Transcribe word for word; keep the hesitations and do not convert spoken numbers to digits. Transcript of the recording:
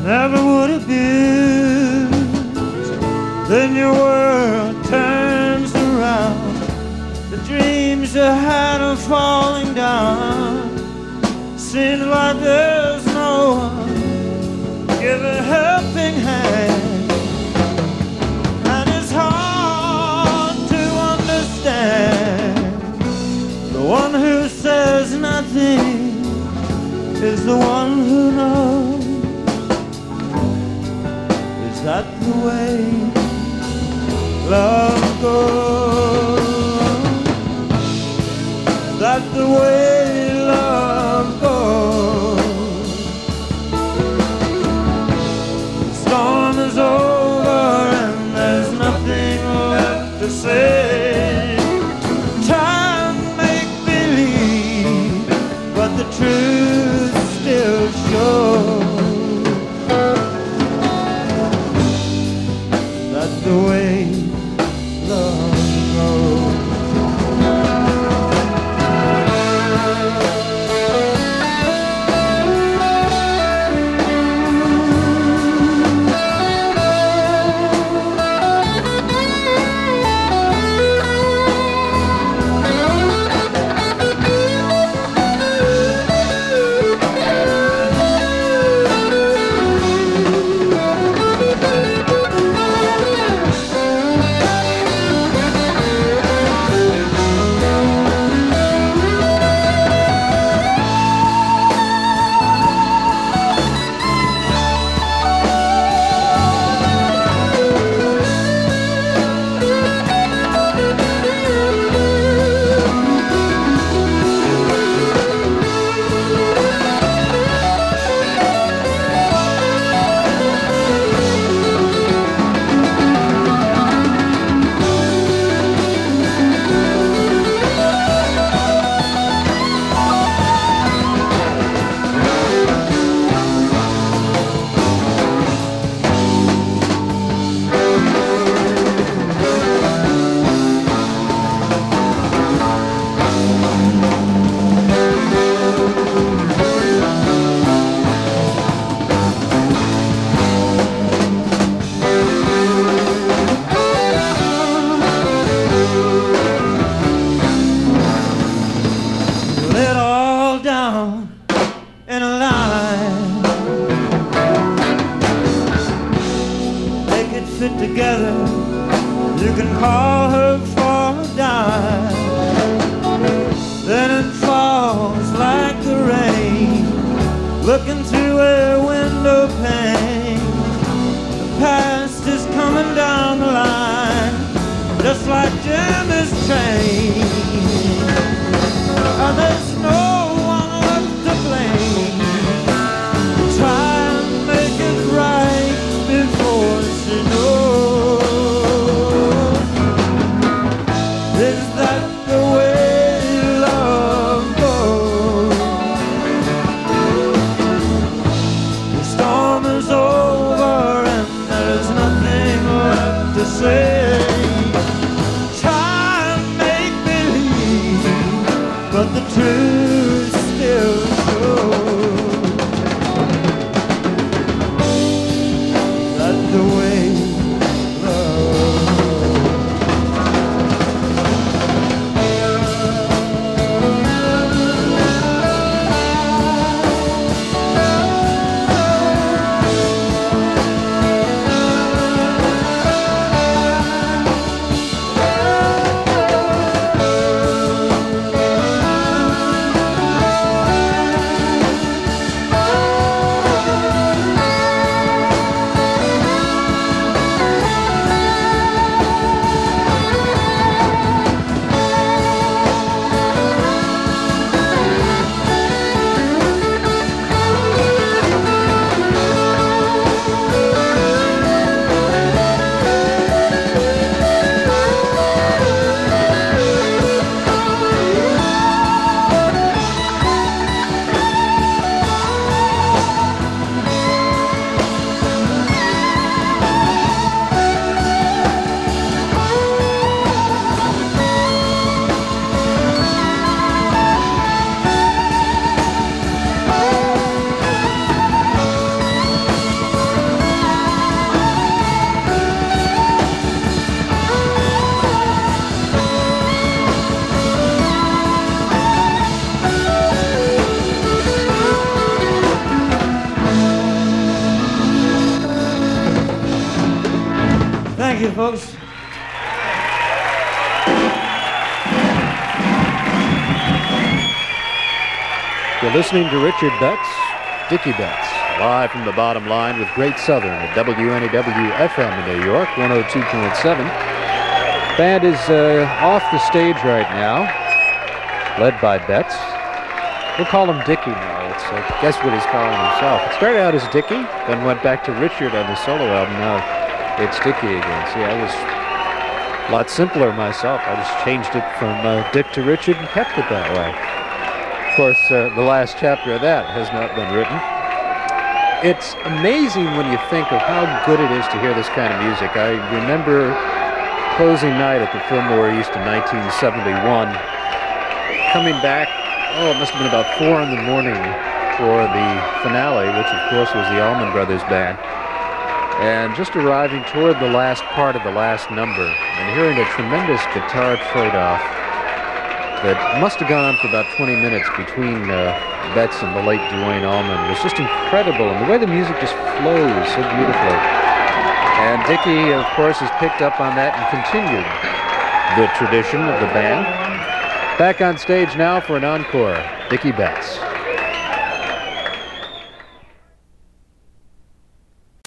never would abuse. Then your world turns around. The dreams you had are falling down. Seems like there's no one give a helping hand. And it's hard to understand. The one who says nothing is the one who knows. Is that the way love goes? Is that the way love goes? The storm is over and there's nothing left to say. Time make believe, but the truth still shows. That's the way love goes. In a line, make it fit together. You can call her for a dime. Then it falls like the rain, looking through a window pane. The past is coming down the line, just like Jimmy's train. And there's no say, try and make believe, but the truth Thank you, folks. You're listening to Richard Betts, Dickie Betts, live from the Bottom Line with Great Southern at W N E W F M in New York, one oh two point seven. Band is uh, off the stage right now, led by Betts. We'll call him Dickie now. It's, uh, guess what he's calling himself. It started out as Dickie, then went back to Richard on the solo album. Now it's Dickie again. See, I was a lot simpler myself. I just changed it from uh, Dick to Richard and kept it that way. Of course, uh, the last chapter of that has not been written. It's amazing when you think of how good it is to hear this kind of music. I remember closing night at the Fillmore East in nineteen seventy-one, coming back. Oh, it must have been about four in the morning for the finale, which of course was the Allman Brothers Band. And just arriving toward the last part of the last number and hearing a tremendous guitar trade-off that must have gone on for about twenty minutes between uh, Betts and the late Duane Allman was just incredible. And the way the music just flows so beautifully. And Dickie, of course, has picked up on that and continued the tradition of the band. Back on stage now for an encore, Dickie Betts.